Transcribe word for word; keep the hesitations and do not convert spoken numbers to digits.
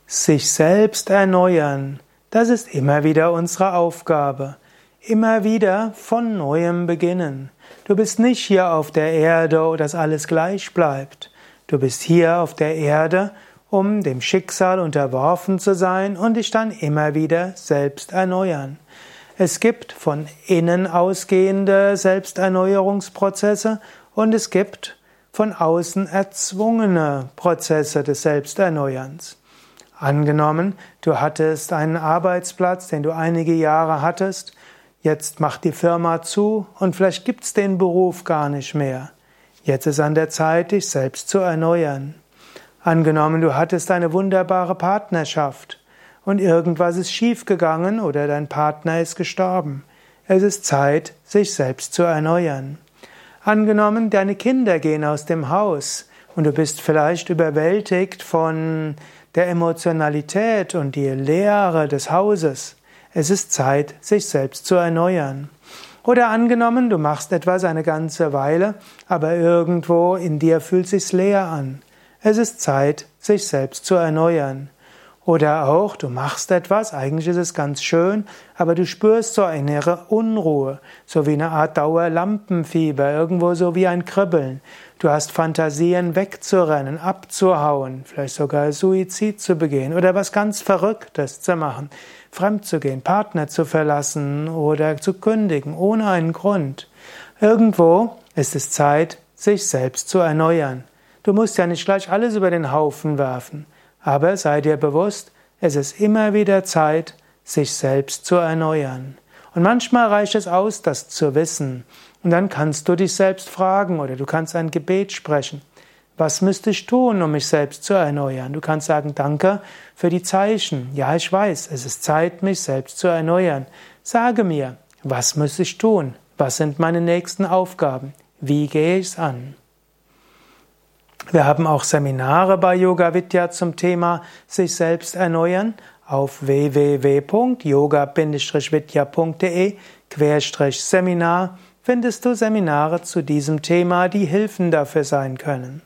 Sich selbst erneuern, das ist immer wieder unsere Aufgabe. Immer wieder von neuem beginnen. Du bist nicht hier auf der Erde, wo das alles gleich bleibt. Du bist hier auf der Erde, um dem Schicksal unterworfen zu sein und dich dann immer wieder selbst erneuern. Es gibt von innen ausgehende Selbsterneuerungsprozesse und es gibt von außen erzwungene Prozesse des Selbsterneuerns. Angenommen, du hattest einen Arbeitsplatz, den du einige Jahre hattest, jetzt macht die Firma zu und vielleicht gibt's den Beruf gar nicht mehr. Jetzt ist an der Zeit, dich selbst zu erneuern. Angenommen, du hattest eine wunderbare Partnerschaft und irgendwas ist schiefgegangen oder dein Partner ist gestorben. Es ist Zeit, sich selbst zu erneuern. Angenommen, deine Kinder gehen aus dem Haus und du bist vielleicht überwältigt von der Emotionalität und die Leere des Hauses. Es ist Zeit, sich selbst zu erneuern. Oder angenommen, du machst etwas eine ganze Weile, aber irgendwo in dir fühlt sich's leer an. Es ist Zeit, sich selbst zu erneuern. Oder auch, du machst etwas, eigentlich ist es ganz schön, aber du spürst so eine innere Unruhe, so wie eine Art Dauerlampenfieber, irgendwo so wie ein Kribbeln. Du hast Fantasien wegzurennen, abzuhauen, vielleicht sogar Suizid zu begehen oder was ganz Verrücktes zu machen, fremd zu gehen, Partner zu verlassen oder zu kündigen, ohne einen Grund. Irgendwo ist es Zeit, sich selbst zu erneuern. Du musst ja nicht gleich alles über den Haufen werfen. Aber sei dir bewusst, es ist immer wieder Zeit, sich selbst zu erneuern. Und manchmal reicht es aus, das zu wissen. Und dann kannst du dich selbst fragen oder du kannst ein Gebet sprechen. Was müsste ich tun, um mich selbst zu erneuern? Du kannst sagen, danke für die Zeichen. Ja, ich weiß, es ist Zeit, mich selbst zu erneuern. Sage mir, was muss ich tun? Was sind meine nächsten Aufgaben? Wie gehe ich es an? Wir haben auch Seminare bei Yoga Vidya zum Thema sich selbst erneuern. Auf w w w punkt yoga vidya punkt de Seminar findest du Seminare zu diesem Thema, die Hilfen dafür sein können.